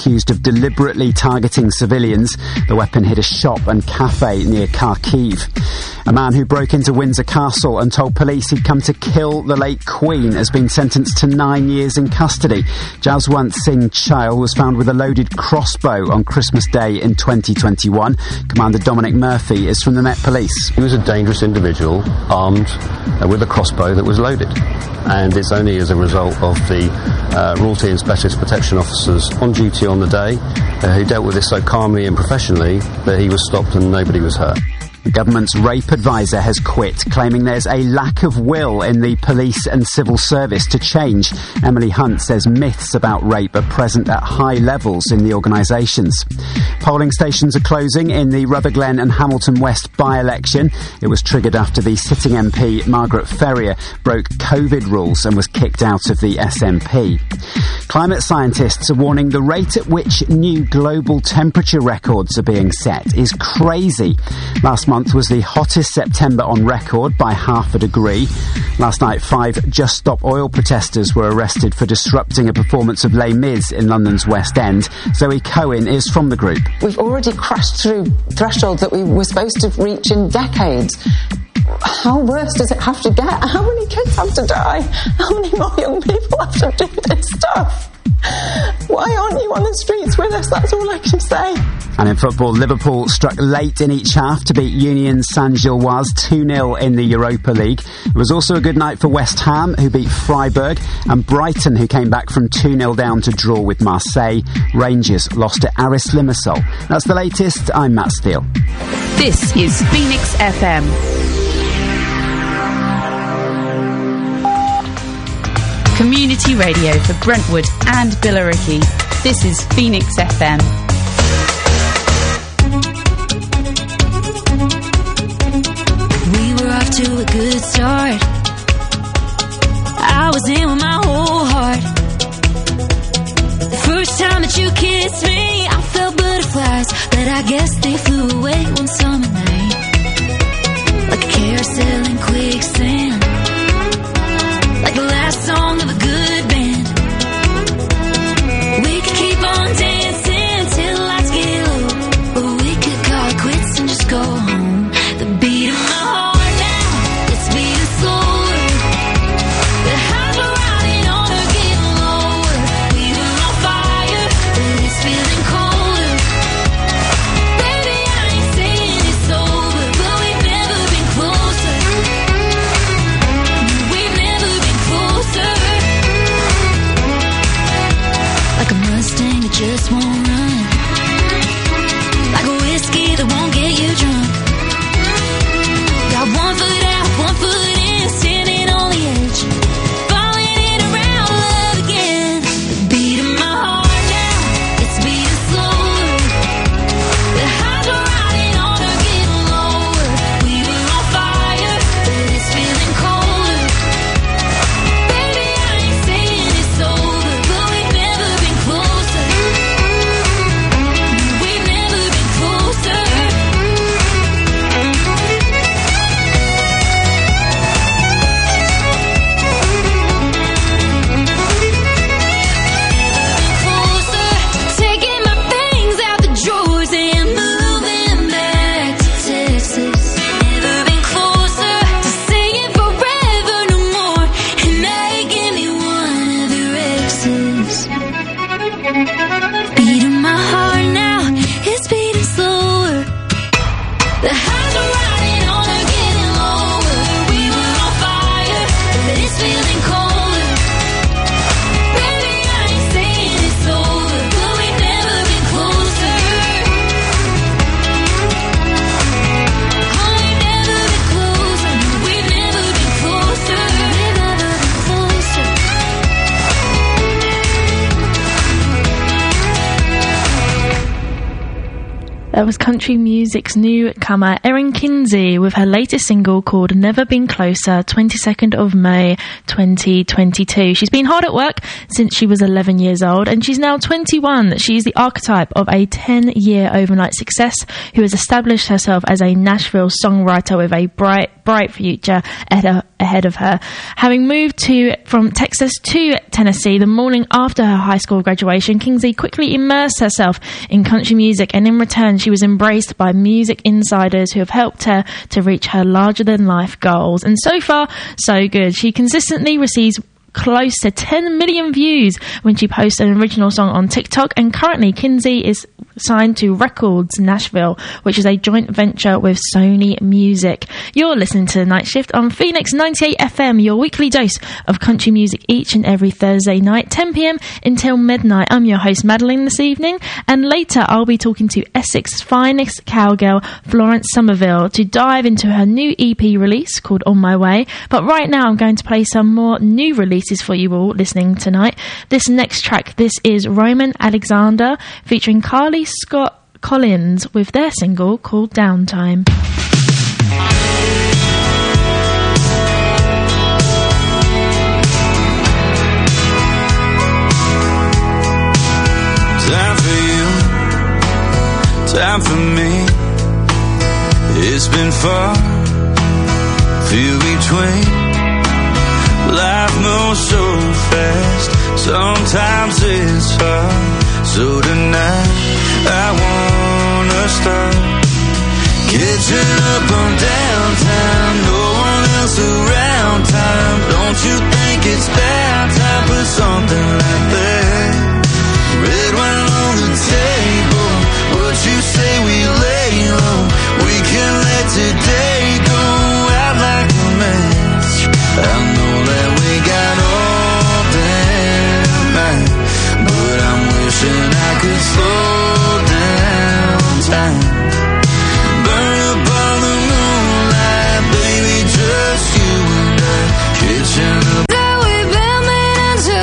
accused of deliberately targeting civilians. The weapon hit a shop and cafe near Kharkiv. A man who broke into Windsor Castle and told police he'd come to kill the late Queen has been sentenced to 9 years in custody. Jaswant Singh Chahal was found with a loaded crossbow on Christmas Day in 2021. Commander Dominic Murphy is from the Met Police. He was a dangerous individual, armed with a crossbow that was loaded. And it's only as a result of the Royalty and Specialist Protection Officers on duty on the day who dealt with this so calmly and professionally that he was stopped and nobody was hurt. The government's rape advisor has quit, claiming there's a lack of will in the police and civil service to change. Emily Hunt says myths about rape are present at high levels in the organisations. Polling stations are closing in the Rutherglen and Hamilton West by-election. It was triggered after the sitting MP, Margaret Ferrier, broke COVID rules and was kicked out of the SNP. Climate scientists are warning the rate at which new global temperature records are being set is crazy. Last month was the hottest September on record by 0.5 degrees. Last night, 5 Just Stop Oil protesters were arrested for disrupting a performance of Les Mis in London's West End. Zoe Cohen is from the group. We've already crashed through thresholds that we were supposed to reach in decades. How worse does it have to get? How many kids have to die? How many more young people have to do this stuff? Why aren't you on the streets with us? That's all I can say. And in football, Liverpool struck late in each half to beat Union Saint-Gilloise 2-0 in the Europa League. It was also a good night for West Ham, who beat Freiburg, and Brighton, who came back from 2-0 down to draw with Marseille. Rangers lost to Aris Limassol. That's the latest. I'm Matt Steele. This is Phoenix FM. Community radio for Brentwood and Billericay. This is Phoenix FM. We were off to a good start. I was in with my whole heart. The first time that you kissed me, I felt butterflies, but I guess they flew away one summer night. Like a carousel in quicksand. Like the last song of a good band. We could keep on dancing till the lights get low, or we could call it quits and just go home. The beat of my heart now, it's beating slower. The highs were riding on her, getting lower. We were on fire, but it's feeling colder. Baby, I ain't saying it's over, but we've never been closer. We've never been closer. Like a Mustang that just won't run. Like a whiskey that won't get you drunk. Got 1 foot out, 1 foot in, standing on the edge. Falling in around love again. The beat of my heart now, it's beating slower. The highs were riding on her, getting lower. We were on fire, but it's feeling colder. Baby, I ain't saying it's over, but we've never been closer. That was country music's newcomer Erin Kinsey with her latest single called Never Been Closer, 22nd of May 2022. She's been hard at work since she was 11 years old and she's now 21. She's the archetype of a 10-year overnight success who has established herself as a Nashville songwriter with a bright future ahead of her. Having moved from Texas to Tennessee the morning after her high school graduation, Kinsey quickly immersed herself in country music, and in return she was embraced by music insiders who have helped her to reach her larger-than-life goals. And so far, so good. She consistently receives close to 10 million views when she posts an original song on TikTok, and currently Kinsey is signed to Records Nashville, which is a joint venture with Sony Music. You're listening to The Night Shift on Phoenix 98 FM, your weekly dose of country music each and every Thursday night, 10 p.m. until midnight. I'm your host Madeline this evening, and later I'll be talking to Essex's finest cowgirl, Florence Somerville, to dive into her new EP release called On My Way. But right now I'm going to play some more new releases for you all listening tonight. This next track, this is Roman Alexander featuring Carly Scott Collins with their single called Downtime. Time for you, time for me. It's been far, few between. Life moves so fast, sometimes it's hard. So tonight I wanna start catching up on downtime. No one else around time. Don't you think it's bad time for something like that? Red wine on the table. What you say we lay low? We can let today go out like a match. I know that we got all damn night, but I'm wishing I could slow down time. Burn up all the moonlight, baby, just you and I, catching up. That we've been meaning to,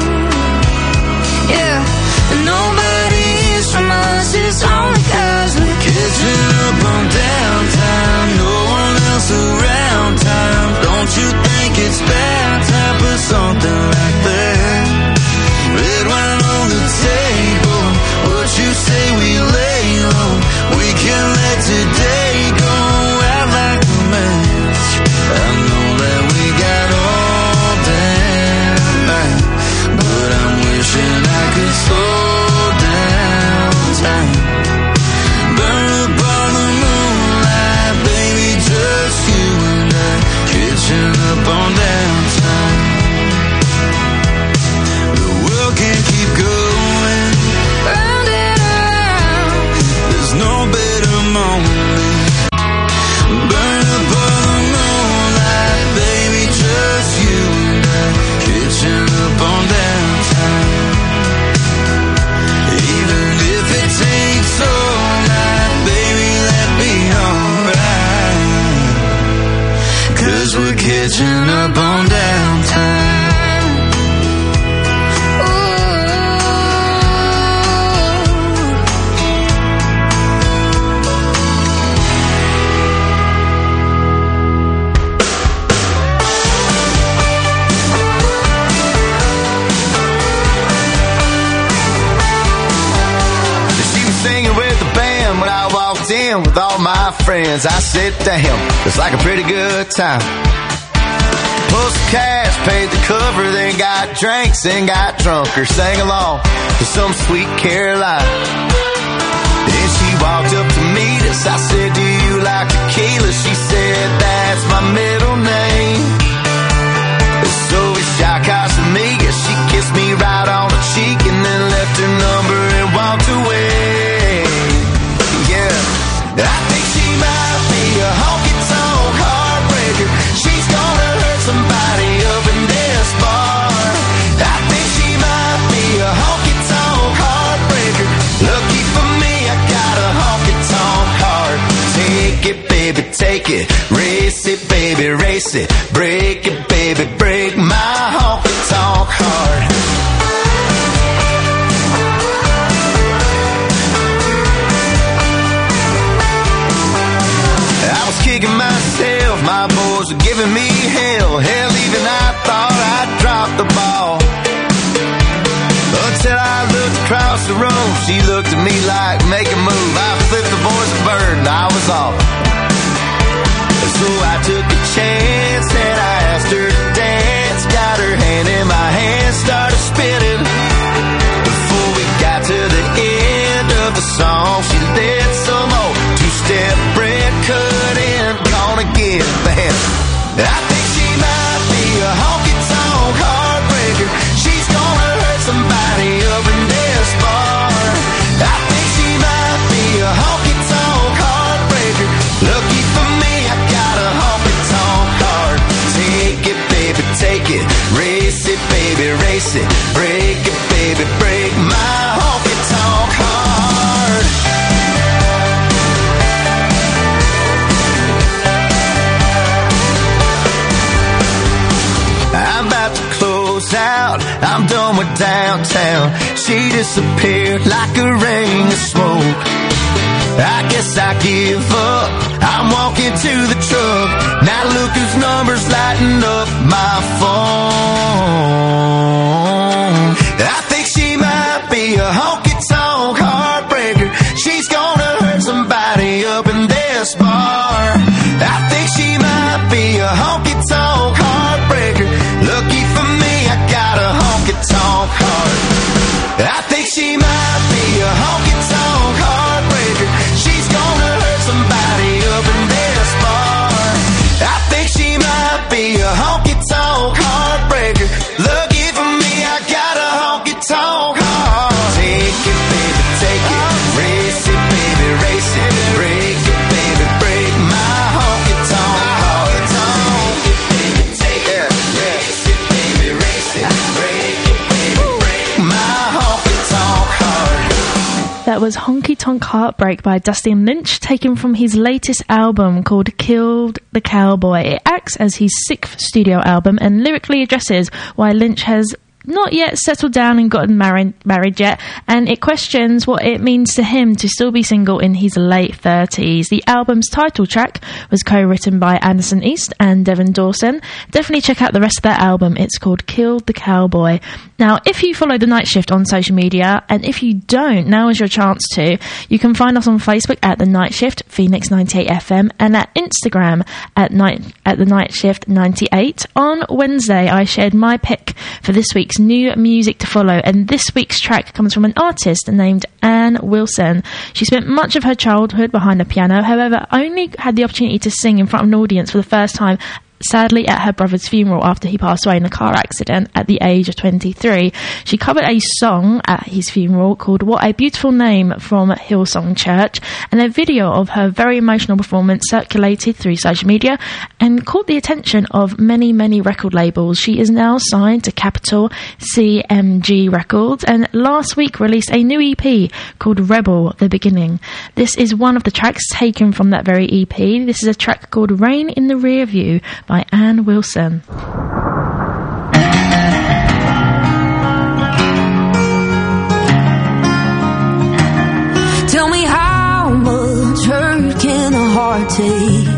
yeah, and nobody is from us, it's only cause we're catching up on downtime. No one else around time. Don't you think it's bad time for something like that? Red wine on the table. What you say we lay low? We can let today go out like a match. I know that we got all damn night, but I'm wishing I could slow down time. Burn up all the moonlight, baby, just you and I, catching up on downtime. The world can't keep going round and around. There's no better moment. Burn up all the moonlight, baby, just you and I, catching up on downtime. Even if it takes all night, baby, let me alright. 'Cause we're catching up on downtime. She was singing with the band when I walked in with all my friends. I said, damn, it's like a pretty good time. Pulled some cash, paid the cover, then got drinks and got drunk or sang along to some Sweet Caroline. Then she walked up to meet us. I said, do you like tequila? She said, that's my middle name. So it's Shy Casamiga. She kissed me right on the cheek and then left her number and walked away. Yeah, I think she might be a honky-tonk heartbreaker. She's gonna hurt somebody up in this bar. I think she might be a honky-tonk heartbreaker. Lucky for me, I got a honky-tonk heart. boys were giving me hell. Hell, even I thought I'd dropped the ball. Until I looked across the room, she looked at me like, make a move. I flipped the boys a bird and I was off. And so I took a chance and I asked her to dance. Got her hand in my hand, started spinning. Before we got to the end of the song, she did some old two-step bread cut in. Gonna get bent. I think she might be a honky-tonk heartbreaker. She's gonna hurt somebody up in this bar. I think she might be a honky-tonk heartbreaker. Lucky for me, I got a honky-tonk heart. Take it, baby, take it. Race it, baby, race it. Break it, baby, break my honky-tonk heart. I'm about to close out, I'm done with downtown. She disappeared like a ring of smoke. I guess I give up, I'm walking to the truck. Now look whose number's lighting up my phone. I think she might be a honky-tonk heartbreaker. She's gonna hurt somebody up in this bar. I think she might be a honky-tonk heartbreaker. Lucky for me, I got a honky-tonk heart. I think she might be a honky-tonk heartbreaker. She's gonna hurt somebody up in this bar. I think she might be a honky-tonk heartbreaker. Lucky for me, I got a honky-tonk heart. Take it, baby, take it. Race it, baby, race it. Break it, baby, break my honky-tonk heart. Take it, baby, take it. Race it, baby, race it. Break it, baby, break my honky-tonk heart. That was Honky Tonk Heartbreak by Dustin Lynch, taken from his latest album called Killed the Cowboy. It acts as his 6th studio album and lyrically addresses why Lynch has not yet settled down and gotten married yet, and it questions what it means to him to still be single in his late 30s. The album's title track was co-written by Anderson East and Devin Dawson. Definitely check out the rest of that album. It's called Killed the Cowboy. Now, if you follow The Night Shift on social media, and if you don't, now is your chance to. You can find us on Facebook at The Night Shift, Phoenix 98 FM, and at Instagram at The Night Shift 98. On Wednesday, I shared my pick for this week's new music to follow, and this week's track comes from an artist named Ann Wilson. She spent much of her childhood behind a piano, however, only had the opportunity to sing in front of an audience for the first time, sadly, at her brother's funeral after he passed away in a car accident at the age of 23. She covered a song at his funeral called What a Beautiful Name from Hillsong Church, and a video of her very emotional performance circulated through social media and caught the attention of many, many record labels. She is now signed to Capitol CMG Records, and last week released a new EP called Rebel The Beginning. This is one of the tracks taken from that very EP. This is a track called Rain in the Rear View by Ann Wilson. Tell me how much hurt can a heart take?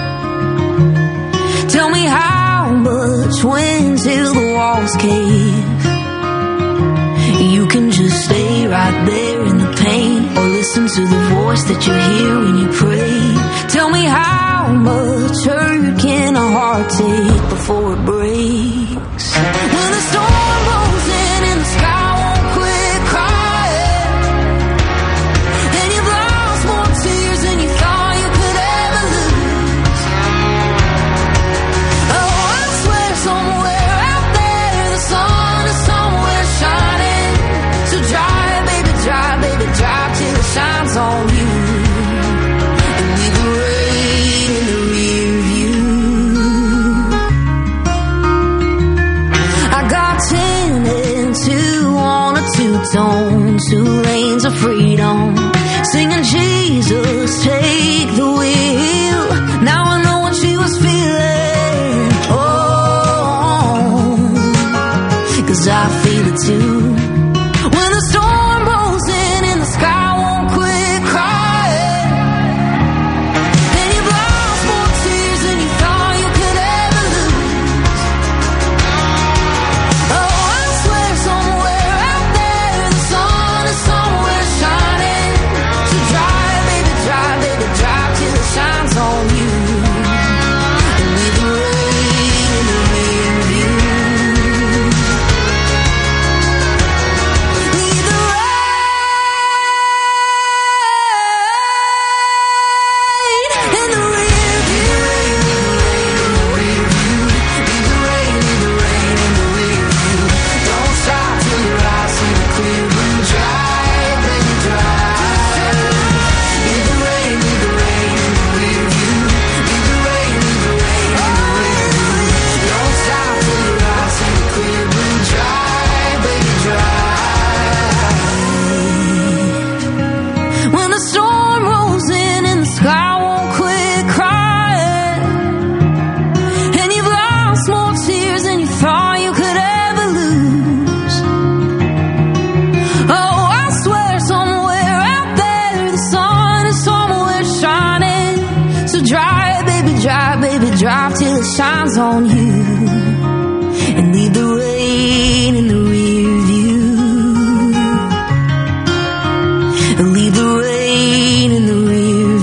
Tell me how much when till the walls cave. You can just stay right there in the pain, or listen to the voice that you hear when you pray. Tell me how much hurt can a heart take before it breaks? When the storm rolls in and the sky won't quit crying, and you've lost more tears than you thought you could ever lose. Oh, I swear somewhere out there the sun is somewhere shining. So drive, baby, drive till it shines on you. And leave the rain in the rear view. I got 10 and 2 on a two-tone, 2 lanes of freedom, singing Jesus, take the wheel. Now I know what she was feeling. Oh, 'cause I feel it too. When the storm rolls in and the sky won't quit crying, and you've lost more tears than you thought you could and leave the rain in the rear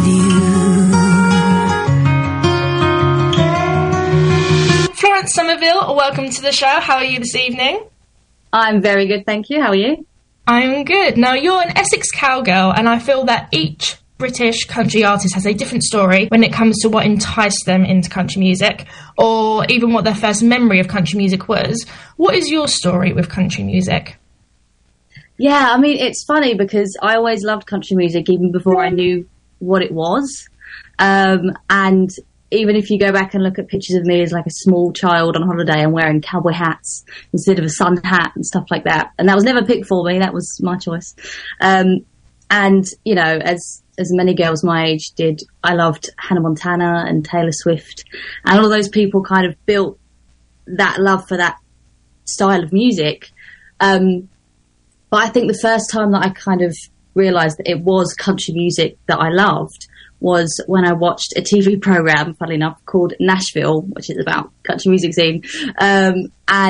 view. Florence Somerville, welcome to the show. How are you this evening? I'm very good, thank you. How are you? I'm good. Now, you're an Essex cowgirl, and I feel that each British country artist has a different story when it comes to what enticed them into country music, or even what their first memory of country music was. What is your story with country music? Yeah, I mean, it's funny because I always loved country music even before I knew what it was. And even if you go back and look at pictures of me as like a small child on holiday and wearing cowboy hats instead of a sun hat and stuff like that. And that was never picked for me. That was my choice. And, you know, as many girls my age did, I loved Hannah Montana and Taylor Swift, and all of those people kind of built that love for that style of music. But I think the first time that I kind of realised that it was country music that I loved was when I watched a TV programme, funnily enough, called Nashville, which is about country music scene. And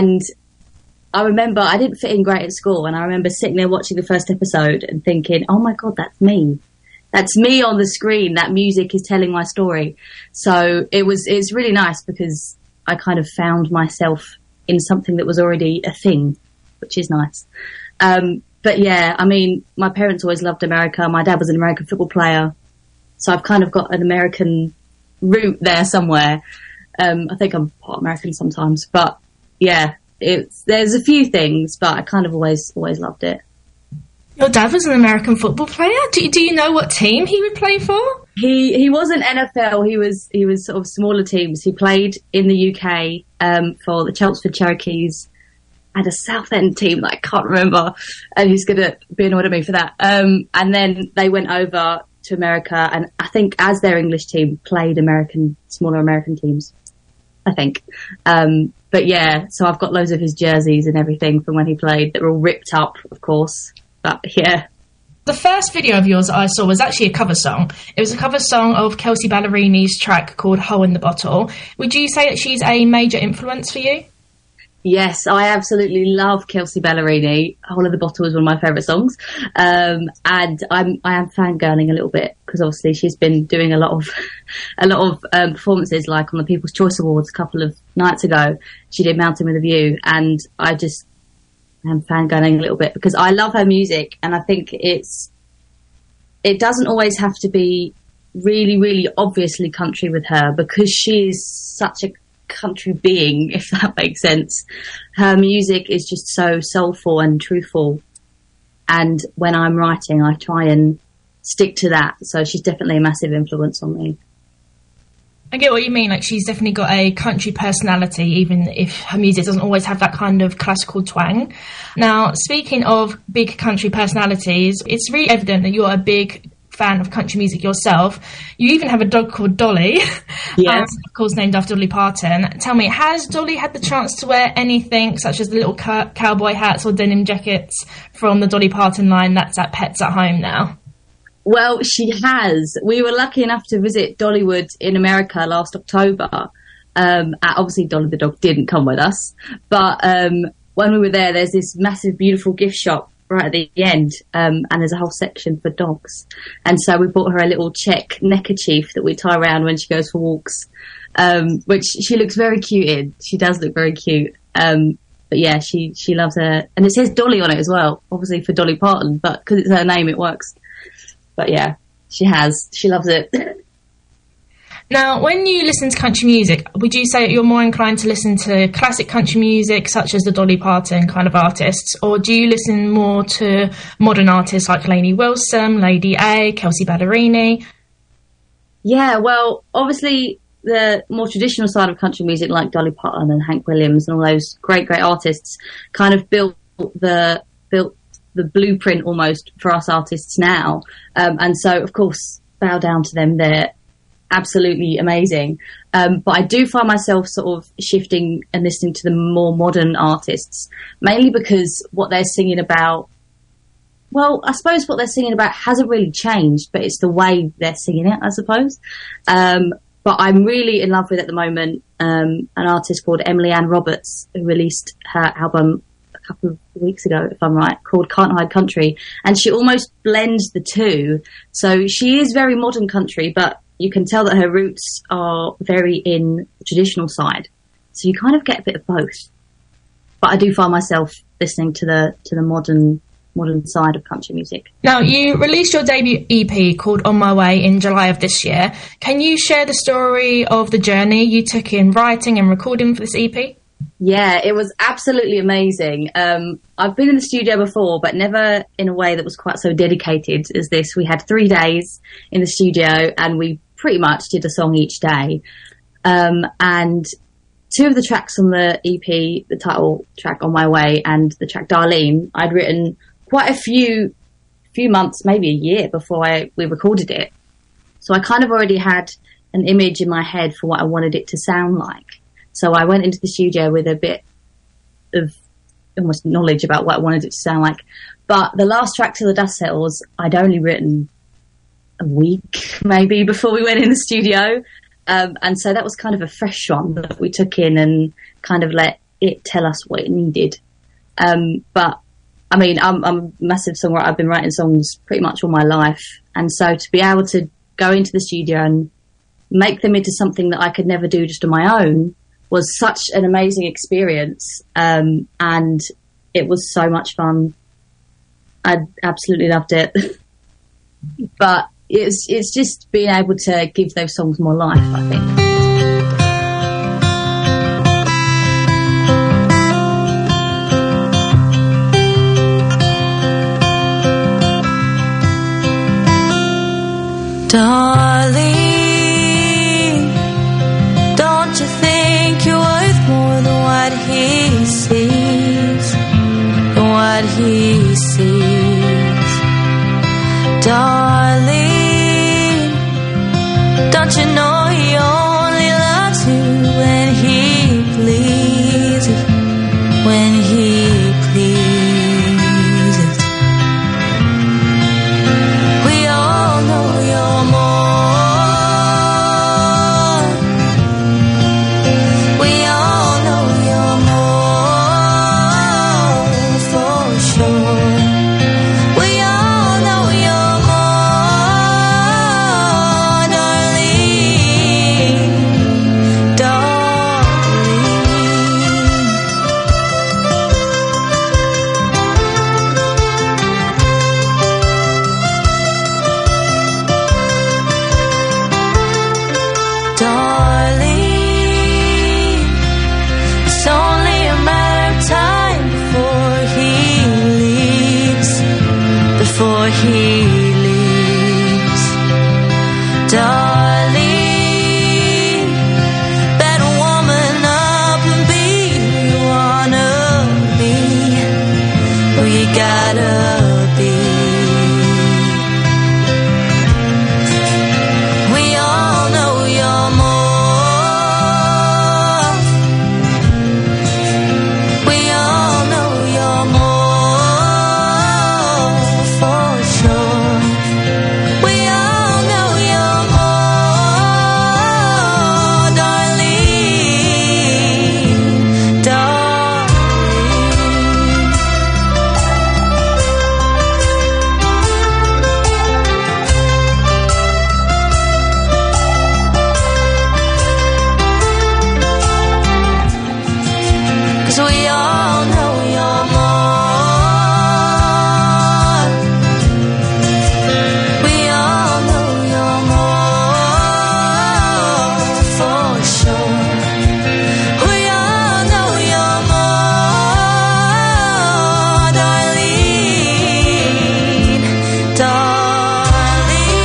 I remember I didn't fit in great at school, and I remember sitting there watching the first episode and thinking, oh my God, that's me. That's me on the screen. That music is telling my story. So it's really nice because I kind of found myself in something that was already a thing, which is nice. But yeah, I mean, my parents always loved America. My dad was an American football player. So I've kind of got an American root there somewhere. I think I'm part American sometimes, but yeah, there's a few things, but I kind of always loved it. Your dad was an American football player? Do you know what team he would play for? He wasn't NFL. He was sort of smaller teams. He played in the UK for the Chelmsford Cherokees and a Southend team that I can't remember. And he's going to be annoyed at me for that. And then they went over to America, and I think as their English team played smaller American teams, I think. But yeah, so I've got loads of his jerseys and everything from when he played that were all ripped up, of course. But yeah. The first video of yours that I saw was actually a cover song. It was a cover song of Kelsea Ballerini's track called Hole in the Bottle. Would you say that she's a major influence for you? Yes, I absolutely love Kelsea Ballerini. Hole in the Bottle is one of my favourite songs. And I am fangirling a little bit because obviously she's been doing a lot of performances, like on the People's Choice Awards a couple of nights ago. She did Mountain with a View, and I just am fangirling a little bit because I love her music, and I think it doesn't always have to be really, really obviously country with her because she is such a country being, if that makes sense. Her music is just so soulful and truthful, and when I'm writing I try and stick to that, so she's definitely a massive influence on me. I get what you mean, like she's definitely got a country personality, even if her music doesn't always have that kind of classical twang. Now, speaking of big country personalities, it's really evident that you're a big fan of country music yourself. You even have a dog called Dolly, yes. Of course named after Dolly Parton. Tell me, has Dolly had the chance to wear anything such as the little cowboy hats or denim jackets from the Dolly Parton line that's at Pets at Home now? Well, she has. We were lucky enough to visit Dollywood in America last October. Obviously Dolly the dog didn't come with us, but when we were there, there's this massive, beautiful gift shop right at the end, and there's a whole section for dogs. And so we bought her a little check neckerchief that we tie around when she goes for walks, which she looks very cute in. She does look very cute. But yeah, she loves her. And it says Dolly on it as well, obviously for Dolly Parton, but because it's her name, it works. But yeah, she loves it. Now, when you listen to country music, would you say that you're more inclined to listen to classic country music, such as the Dolly Parton kind of artists, or do you listen more to modern artists like Lainey Wilson, Lady A, Kelsea Ballerini? Yeah, well, obviously the more traditional side of country music, like Dolly Parton and Hank Williams and all those great artists, kind of built the blueprint almost for us artists now. And so, of course, bow down to them. They're absolutely amazing. But I do find myself sort of shifting and listening to the more modern artists, mainly because what they're singing about, well, I suppose what they're singing about hasn't really changed, but it's the way they're singing it, I suppose. But I'm really in love with, at the moment, an artist called Emily Ann Roberts, who released her album a couple of weeks ago, if I'm right, called Can't Hide Country. And she almost blends the two. So she is very modern country, but you can tell that her roots are very in the traditional side. So you kind of get a bit of both. But I do find myself listening to the modern side of country music. Now, you released your debut EP called On My Way in July of this year. Can you share the story of the journey you took in writing and recording for this EP? Yeah, it was absolutely amazing. I've been in the studio before, but never in a way that was quite so dedicated as this. We had 3 days in the studio and we pretty much did a song each day. And 2 of the tracks on the EP, the title track On My Way and the track Darlene, I'd written quite a few months, maybe a year before we recorded it. So I kind of already had an image in my head for what I wanted it to sound like. So I went into the studio with a bit of almost knowledge about what I wanted it to sound like. But the last track, Till the Dust Settles, I'd only written a week maybe before we went in the studio. And so that was kind of a fresh one that we took in and kind of let it tell us what it needed. But I mean, I'm a massive songwriter. I've been writing songs pretty much all my life. And so to be able to go into the studio and make them into something that I could never do just on my own was such an amazing experience. And it was so much fun. I absolutely loved it. But it's just being able to give those songs more life, I think. Darling, don't you think you're worth more than what he sees? Than what he sees. Darling, don't you know he only loves you when he pleases? When he pleases. We all know you're more. We all know you're more for sure. We all know you're more, darling, darling. Darling, it's only a matter of time before he leaves. Before he leaves, darling, better woman up and be who you wanna be, who you gotta be. We all know you're more. We all know you're more for sure. We all know you're more, darling, darling. Cause we all know you're more. We all know you're more for sure. We all know you're more, darling, darling.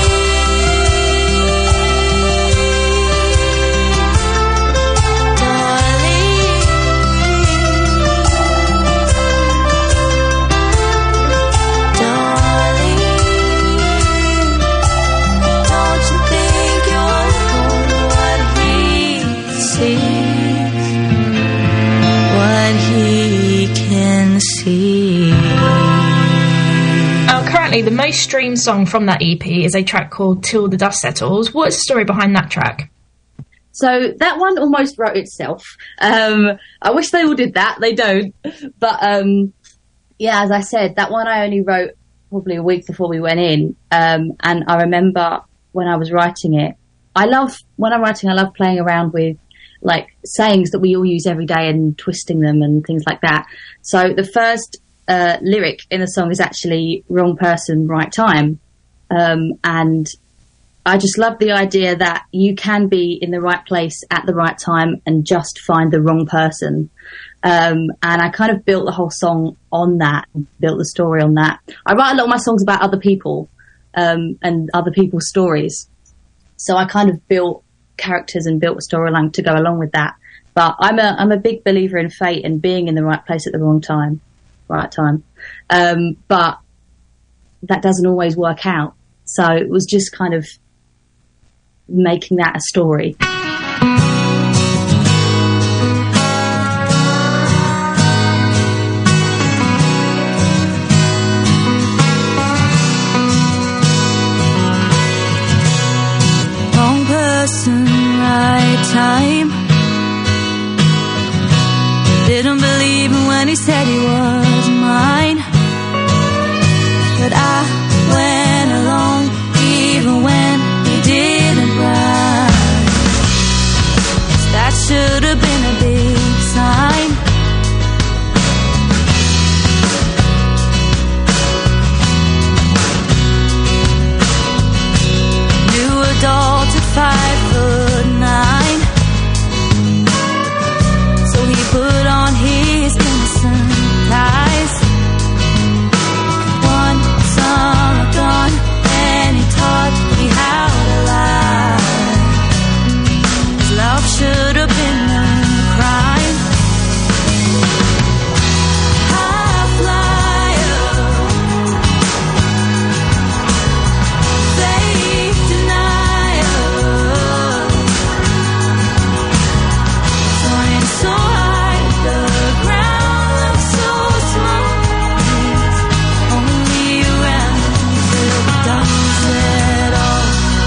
Don't you think you're more than what he sees? What he can see. Currently, the most streamed song from that EP is a track called Till the Dust Settles. What's the story behind that track? So that one almost wrote itself. I wish they all did that. They don't. But, as I said, that one I only wrote probably a week before we went in. And I remember when I was writing it, I love playing around with like sayings that we all use every day and twisting them and things like that. So the first lyric in the song is actually wrong person, right time. And I just love the idea that you can be in the right place at the right time and just find the wrong person. And I kind of built the whole song on that, built the story on that. I write a lot of my songs about other people, and other people's stories. So I kind of built characters and built a storyline to go along with that. But I'm a big believer in fate and being in the right place at the wrong time, right time. But that doesn't always work out. So it was just kind of making that a story. Wrong person, right time. Didn't believe him when he said he was mine. But I went along even when he didn't ride. That should have been a big sign. New adult at 5'9", so he put on his innocent eyes. One summer gone, and he taught me how to lie. His love should have been a crime. High flyer, faith denier, soaring so high, the ground looks so small. Only around till the dust set off.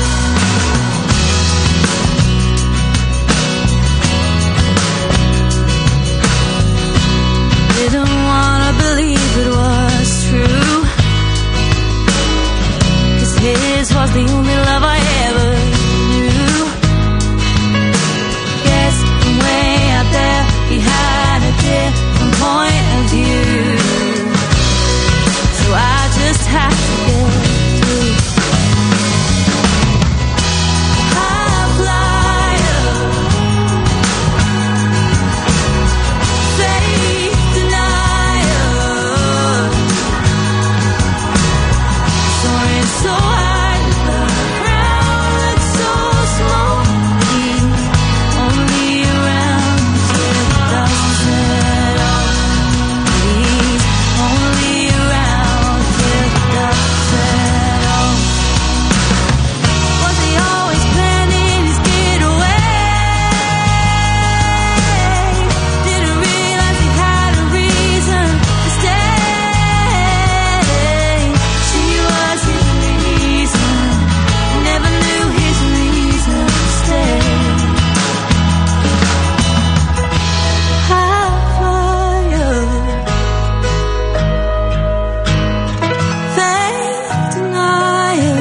Didn't wanna believe it was true, 'cause his was the only love I ever knew. Guess from way out there he had a different point of view. So I just have to get through. High flyer, faith denier, soaring so high, the ground looks so small. He's only around till the dust set off. He's only around till the dust set off. Was he always planning his getaway? Didn't realize he had a reason to stay. She was his reason, never knew his reason to stay. High flyer, faith denier,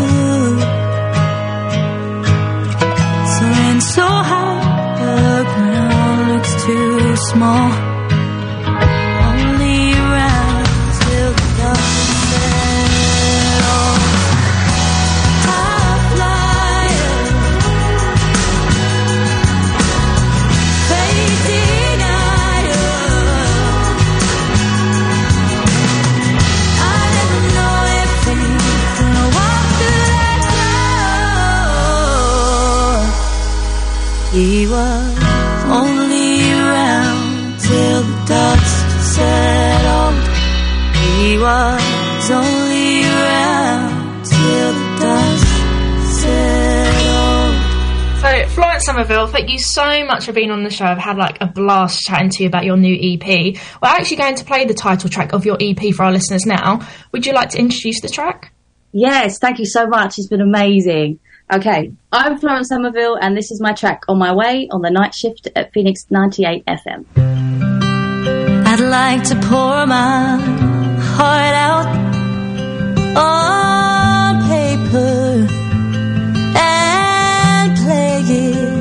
soaring so high, the ground looks too small. Only around till the dust set off. High flyer, faith denier, I never know if he's gonna walk through that door. He was only around till the dust set off. He was only around till the dust set off. So, Florence Somerville, thank you so much for being on the show. I've had like a blast chatting to you about your new EP. We're actually going to play the title track of your EP for our listeners now. Would you like to introduce the track? Yes, thank you so much. It's been amazing. Okay, I'm Florence Somerville, and this is my track On My Way on the night shift at Phoenix 98 FM. I'd like to pour my heart out on paper and play it.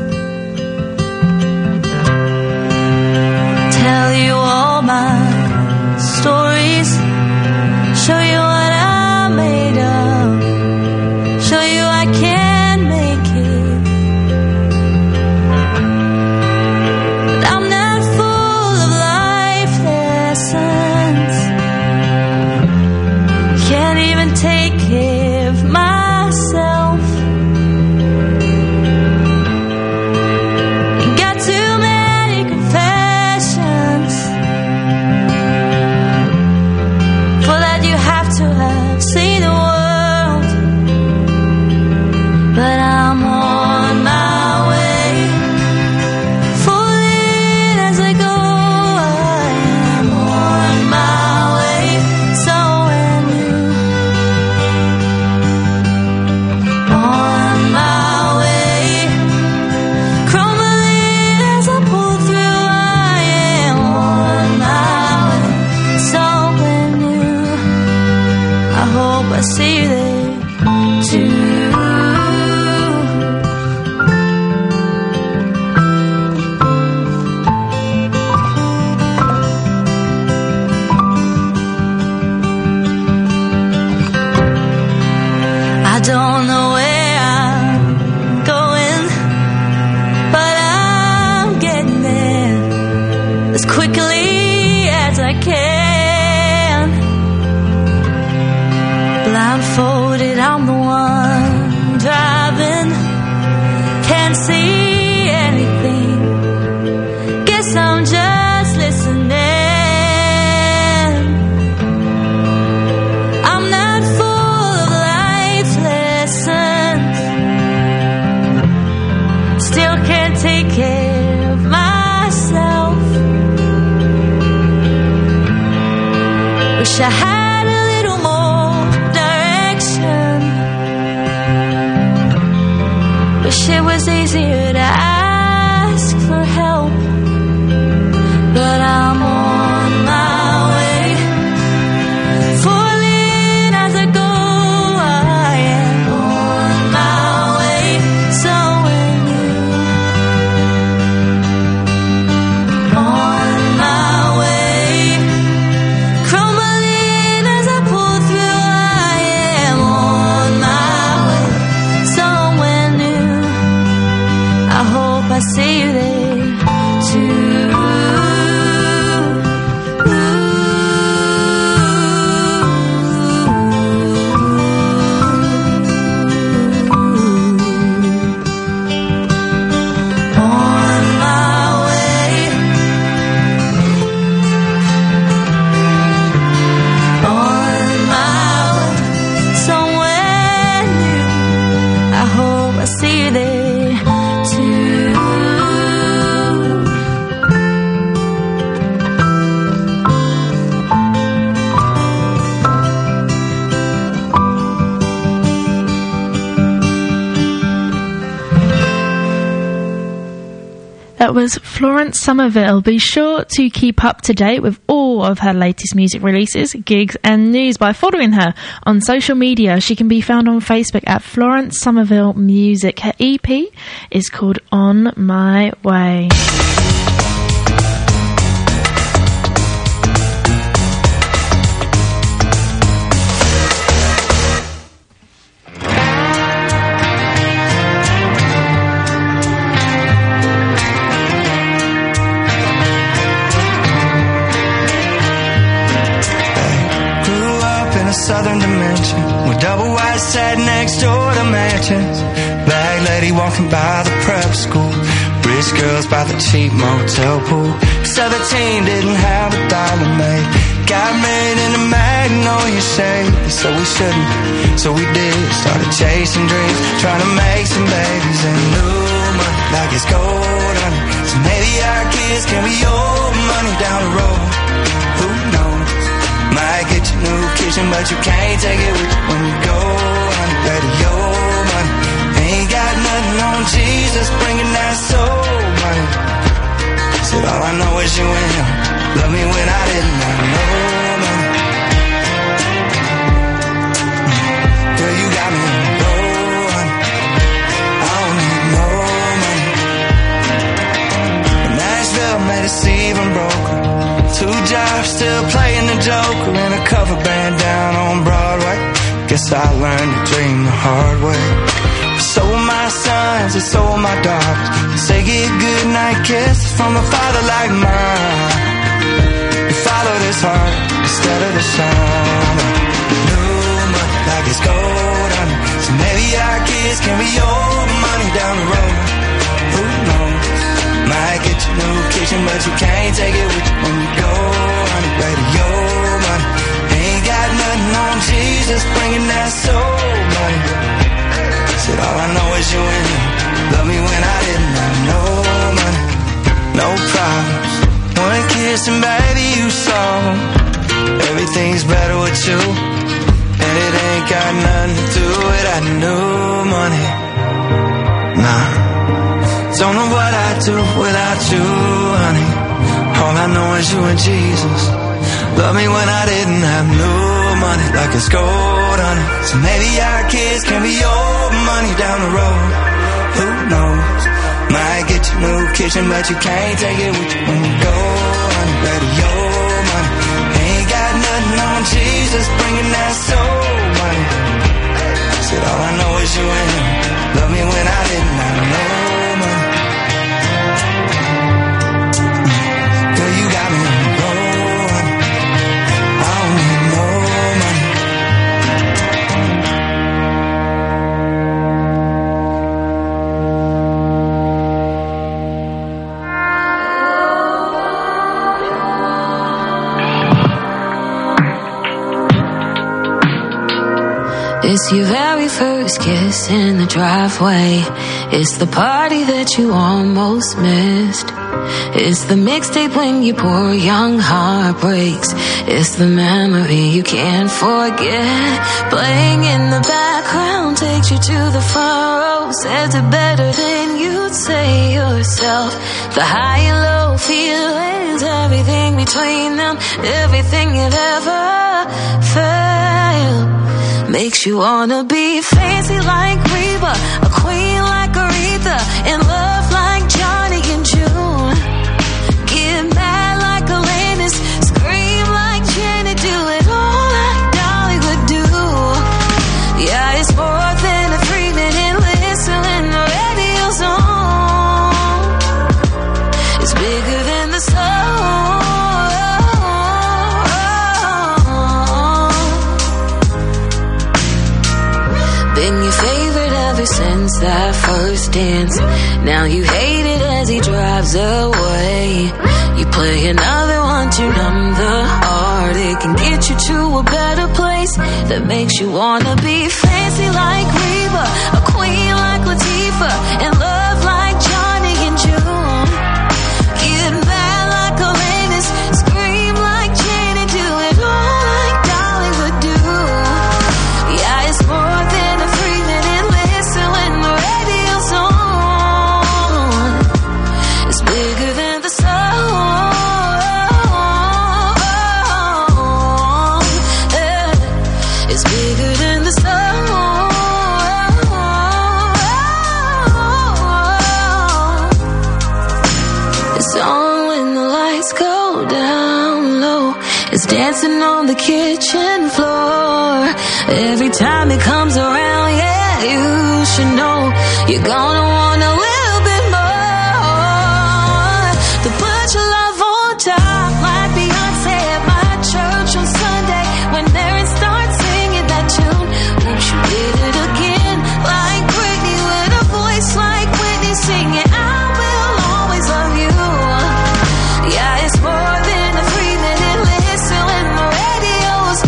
Tell you all my stories, show you what I'm made of, show you I can make it. But I'm not full of life lessons, can't even take care of myself. Got too many confessions, for that you have to have seen the world. But I'm on my way, falling as I go. I am on my way, somewhere new. On my way, crumbling as I pull through. I am on my way, somewhere new. I hope I see you there too. I don't know where I'm going, but I'm getting there as quickly as I can. Blindfolded, I'm the one driving, can't see anything. Guess I'm just listening. I'm not full of life lessons, still can't take care of myself. Wish I had a little more direction. Wish it was easier to ask for help. But I'm on my way, falling as I go. I am on my way, somewhere new. On my way, crumbling as I pull through. I am on my way, somewhere new. I hope I see you there too. On my way, on my way, somewhere new. I hope I see you there too. That was Florence Somerville. Be sure to keep up to date with all of her latest music releases, gigs and news by following her on social media. She can be found on Facebook at Florence Somerville Music. Her EP is called On My Way. Grew up in a southern dimension with double wide sat next door to mansions. Bag lady walking by the prep school, rich girls by the cheap motel pool. 17 didn't have a dollar made, got married in a Magnolia shade. So we shouldn't, so we did. Started chasing dreams, trying to make some babies, and new money like it's gold honey. So maybe our kids can be old money down the road. Who knows? Might get you new kitchen, but you can't take it with you when you go. Honey, better your money. Ain't got nothing on Jesus, bringing that soul money. Said all I know is you and him. Love me when I didn't have no money. Girl, you got me on the road, honey. I don't need no money. But Nashville made us even broken. 2 jobs, still playing the Joker in a cover band down on Broadway. Guess I learned to dream the hard way. So are my sons and so are my daughters. Say get good night kisses from a father like mine. You follow this heart instead of the sun. New money like it's gold on it. So maybe our kids can be your money down the road. Who knows? Might get you new kitchen, but you can't take it with you when you go. Honey, baby, your money. Ain't got nothing on Jesus, bringing that soul money. Said all I know is you and him. Love me when I didn't have no money. No problems. One kiss and baby you saw. Everything's better with you. And it ain't got nothing to do with that new money. Nah. Don't know what I'd do without you, honey. All I know is you and Jesus. Love me when I didn't have no money, like it's gold, honey. So maybe our kids can be your money down the road. Who knows? Might get you new kitchen, but you can't take it with you when you go, honey. Baby, your money. Ain't got nothing on Jesus, bringing that soul money. Said all I know is you and him. Love me when I didn't have no money. Girl, you got me on the road, honey. I don't need no money. It's your very first kiss in the driveway. It's the party that you almost missed. It's the mixtape when your poor young heart breaks. It's the memory you can't forget. Playing in the background takes you to the front row. Says it better than you'd say yourself. The high and low feelings, everything between them, everything you've ever felt. Makes you wanna be fancy like Reba, a queen like Aretha, in love like Johnny and June. Get mad like Alanis, scream like Janet, do it all like Dolly would do. Yeah, it's more than a 3-minute listen when the radio's on. It's bigger than the song. Been your favorite ever since that first dance. Now you hate it as he drives away. You play another one to numb the heart. It can get you to a better place that makes you wanna be fancy like Reba, a queen like Latifah, in love like Johnny and June. Get mad like Alanis, scream like Janet, do it all like Dolly would do. Yeah, it's more than a 3-minute listen when the radio's on. It's bigger than the song. Yeah. It's bigger than the song. It's on when the lights go down low. It's dancing on the kitchen floor. Every time it comes around, yeah, you should know you're gonna want a little bit more. To put your love on top like Beyonce at my church on Sunday when Aaron starts singing that tune. Won't you did it again like Britney with a voice like Whitney singing I will always love you. Yeah, it's more than a 3-minute listen when the radio's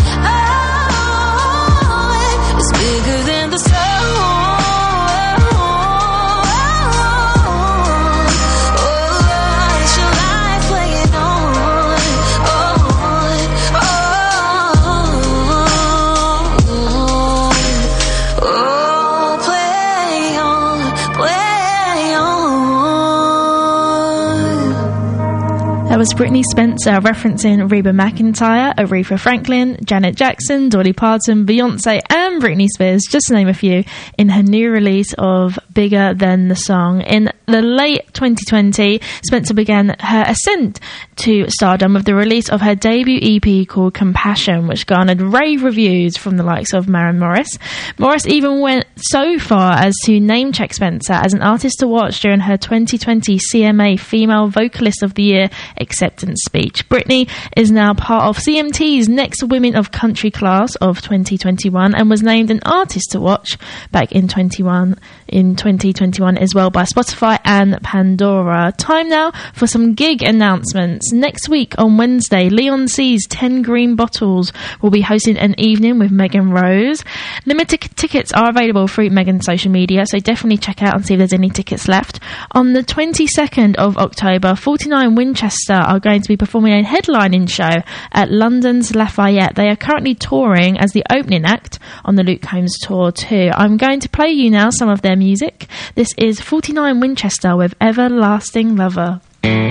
on. It's bigger than the song. was Brittany Spencer referencing Reba McEntire, Aretha Franklin, Janet Jackson, Dolly Parton, Beyonce and Britney Spears, just to name a few, in her new release of Bigger Than the Song. In the late 2020, Spencer began her ascent to stardom with the release of her debut EP called Compassion, which garnered rave reviews from the likes of Maren Morris. Morris even went so far as to name-check Spencer as an artist to watch during her 2020 CMA Female Vocalist of the Year acceptance speech. Britney is now part of CMT's Next Women of Country class of 2021 and was named an artist to watch back in 2021 as well by Spotify and Pandora. Time now for some gig announcements. Next week on Wednesday, Leon C's 10 Green Bottles will be hosting an evening with Megan Rose. Limited tickets are available through Megan's social media, so definitely check out and see if there's any tickets left. On the 22nd of October, 49 Winchester are going to be performing a headlining show at London's Lafayette. They are currently touring as the opening act on the Luke Combs Tour too. I'm going to play you now some of their music. This is 49 Winchester with Everlasting Lover.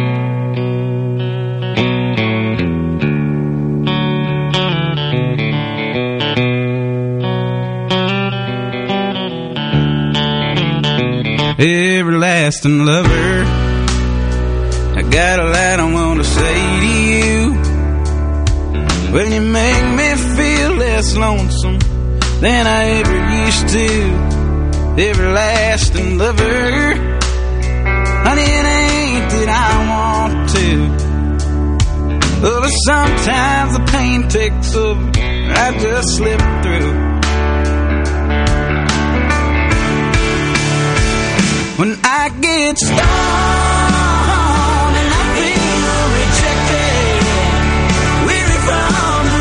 Everlasting lover, I got a lot I want to say to you. When you make me feel less lonesome than I ever used to. Everlasting lover, honey, it ain't that I want to, but sometimes the pain takes over, I just slip through. When I get stoned and I feel rejected, weary from the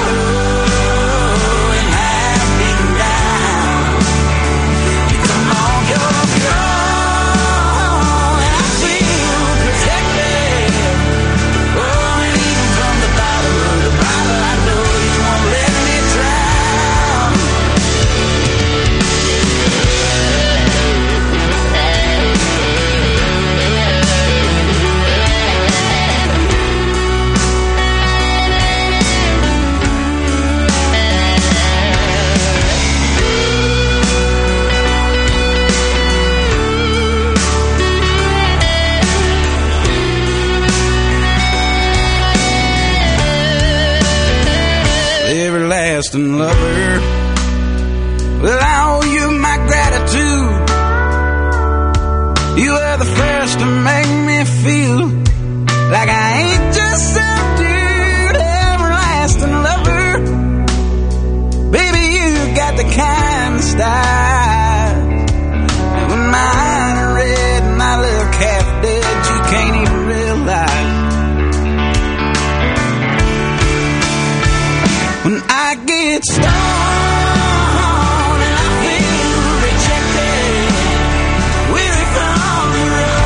road and half beaten down, you come on your throne and I feel protected. Oh, and even from the bottom of the bottle, I know you won't let me drown. Everlasting lover, well, I owe you my gratitude. You were the first to make me feel like I ain't just some dude. Everlasting lover, baby, you got the kind of style. When my eyes are red and I look half dead, you can't even realize. When I get stoned and I feel rejected, weary from the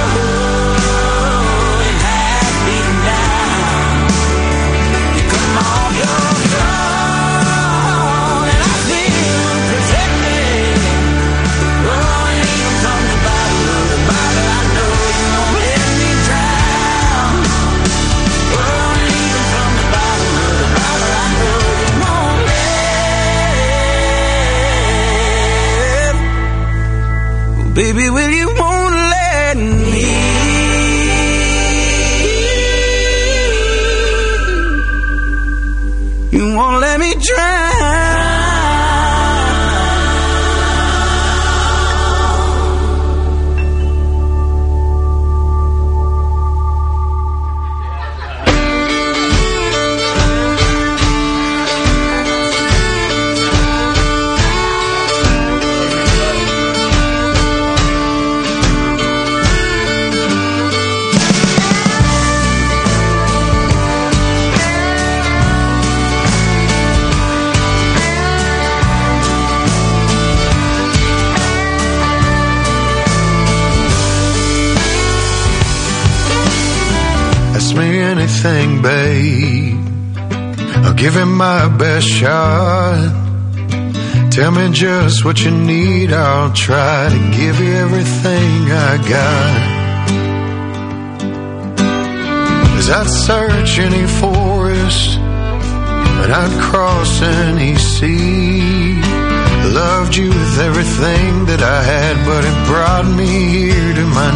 road and half beaten down, you come on your throne and I feel protected. Oh, and even from the bottom of the bottle, I know you won't let me drown. Oh, and even from the bottom of the bottle, I know. Baby, will you won't let me? You won't let me drown. Anything, babe, I'll give it my best shot. Tell me just what you need, I'll try to give you everything I got. 'Cause I'd search any forest and I'd cross any sea. Loved you with everything that I had, but it brought me here to my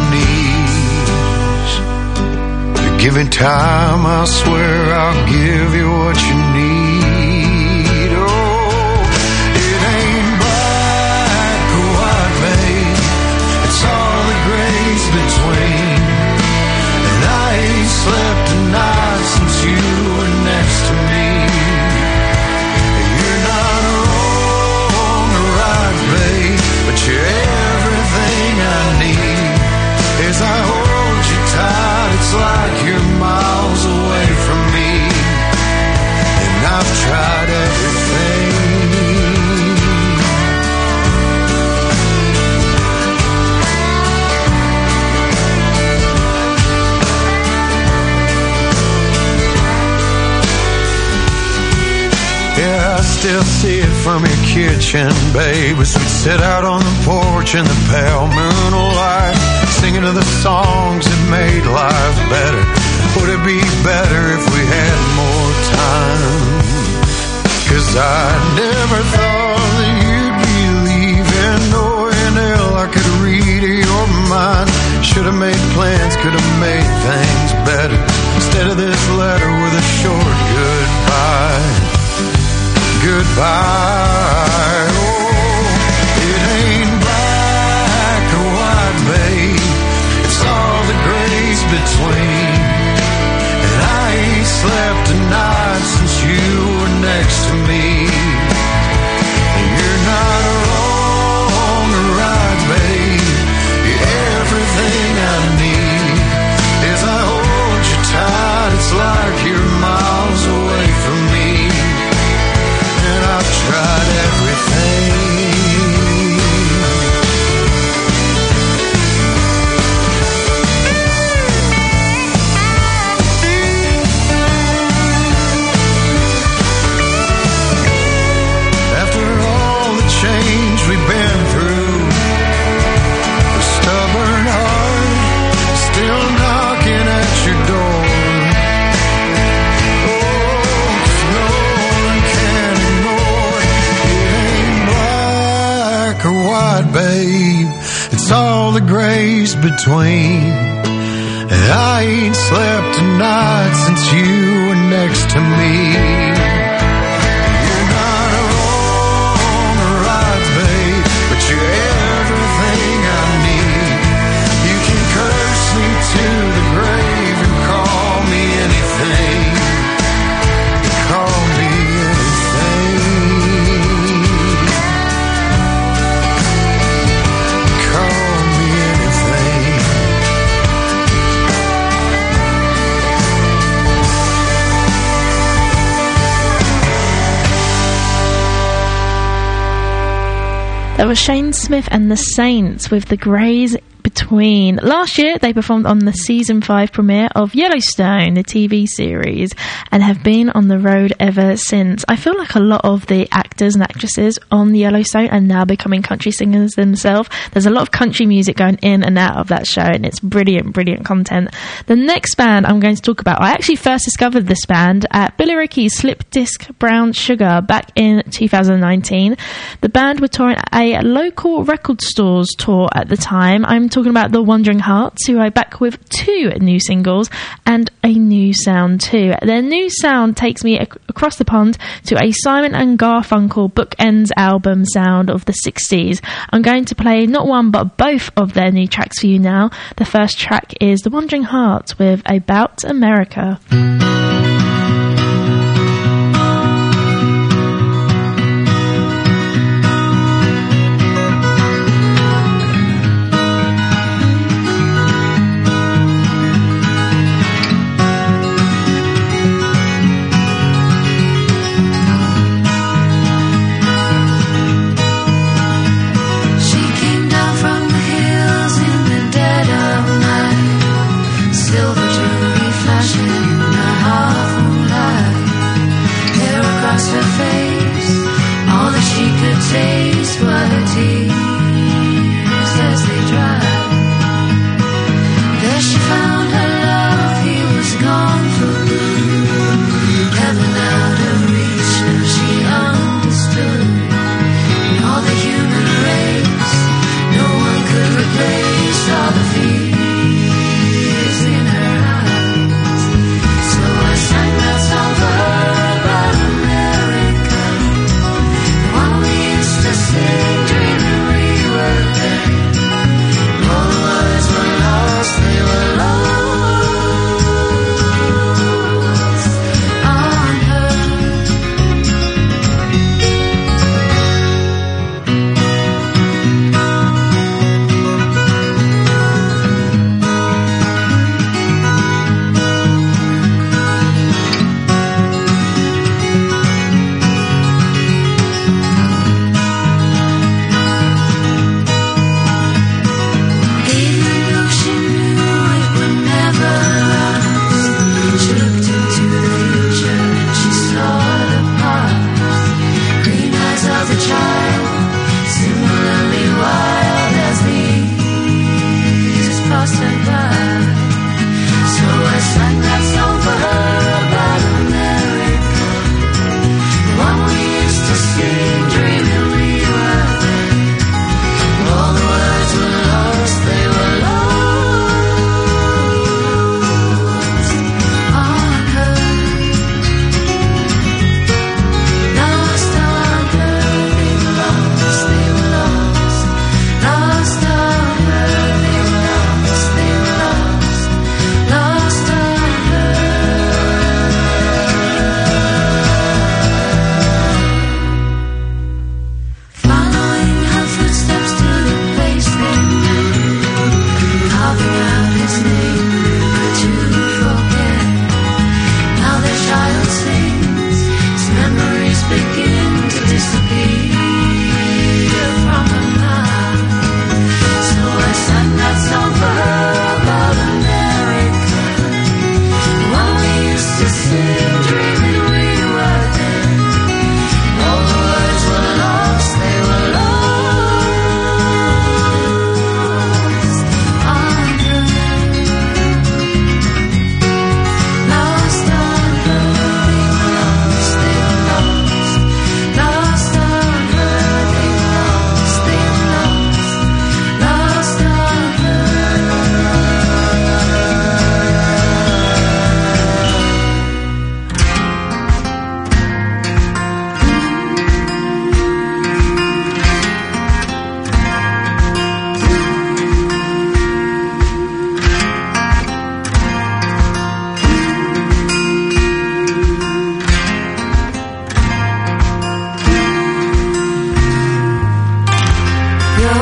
knees. Give it time, I swear I'll give you what you need. Oh, it ain't black or white, babe. It's all the grays between. And I ain't slept a night since you were next to me. You're not wrong or right, babe, but you're everything I need. As I hold you tight, it's like you're miles away from me. And I've tried everything. Yeah, I still see it from your kitchen, babe, as we sit out on the porch in the pale moonlight, singing of the songs that made life better. Would it be better if we had more time? 'Cause I never thought that you'd be leaving. Knowing hell I could read your mind. Should've made plans, could've made things better. Instead of this letter with a short goodbye. Goodbye. Oh, it ain't black or white, babe. It's all the grays between. And I ain't slept a night since you were next to me. And you're not wrong or right, babe. You're everything I need. As I hold you tight, it's like you're miles away from me. And I've tried everything. After all the change we've been through, a stubborn heart still knocking at your door. Or white, babe, it's all the grays between. And I ain't slept a night since you were next to me. You're not wrong or right, babe, but you're everything I need. You can curse me to the grave and call me anything. Call me anything. That was Shane Smith and the Saints with The Greys Between. Last year, they performed on the season 5 premiere of Yellowstone, the TV series, and have been on the road ever since. I feel like a lot of the actors and actresses on Yellowstone are now becoming country singers themselves. There's a lot of country music going in and out of that show, and it's brilliant, brilliant content. The next band I'm going to talk about, I actually first discovered this band at Billericay's Slip Disc Brown Sugar back in 2019. The band were touring a local record stores tour at the time. I'm talking about the Wandering Hearts, who are back with 2 new singles and a new sound too. Their new sound takes me across the pond to a Simon and Garfunkel bookends album sound of the 60s. I'm going to play not one but both of their new tracks for you now. The first track is The Wandering Hearts with About America. Silver jewelry flashing in the night.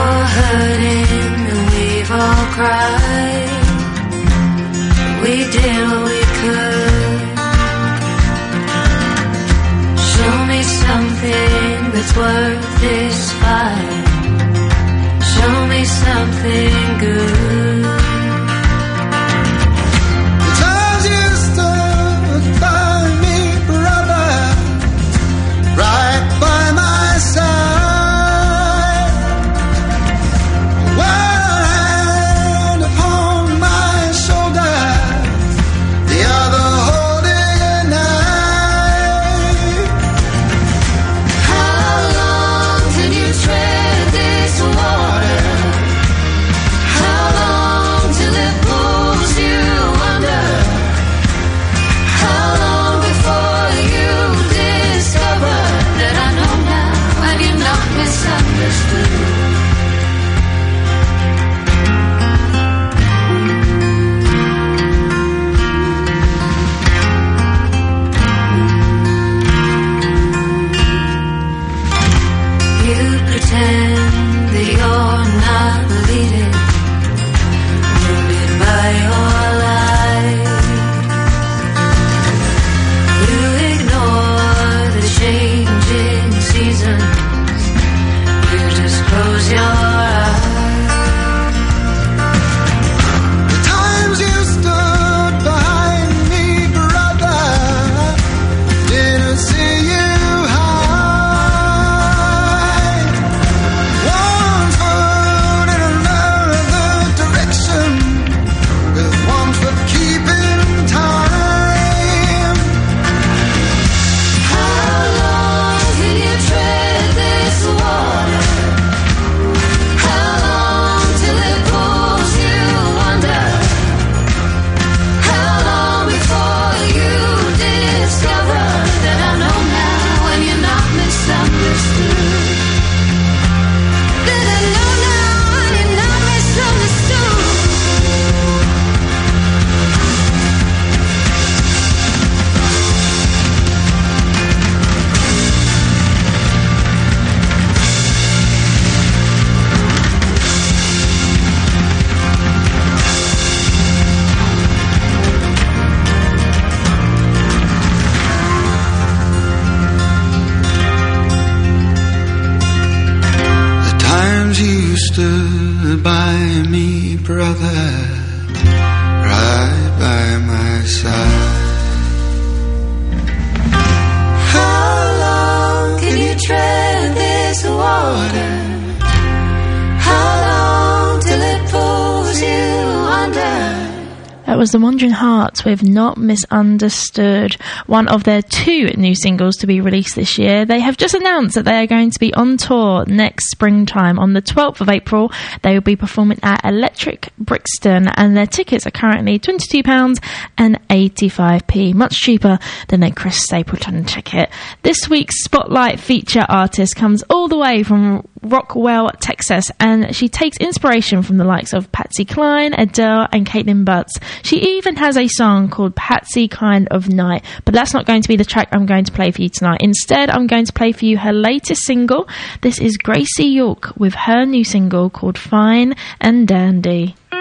You're hurting and we've all cried. We did what we could. Show me something that's worth this fight. Show me something good. The times you stood by me, brother, right by my side. One hand upon my shoulder, the other holding a knife. How long can you tread this water? How long till it pulls you under? How long before you discover that I know now and you're not misunderstood? You pretend that you're not bleeding, wounded by your life. You ignore the changing seasons. You just close your eyes. The times you stood behind me, brother, didn't see you hide. One foot in another direction, with one foot keeping time. How long can you tread this water? How long till it pulls you under? How long before you discover that I know now and you're not misunderstood? That I know now and you're not misunderstood. The times you stood by me, brother, right by my side. How long can you tread this water? How long till it pulls you under? That was The Wandering Hearts with Not Misunderstood, one of their 2 new singles to be released this year. They have just announced that they are going to be on tour next springtime. On the 12th of April, they will be performing at Electric Brixton, and their tickets are currently £22 and 85p, much cheaper than a Chris Stapleton ticket. This week's Spotlight feature artist comes all the way from Rockwell, Texas, and she takes inspiration from the likes of Patsy Cline, Adele and Caitlin Butts. She even has a song called Patsy Kind of Night, but that's not going to be the track I'm going to play for you tonight. Instead, I'm going to play for you her latest single. This is Gracie York with her new single called Fine and Dandy.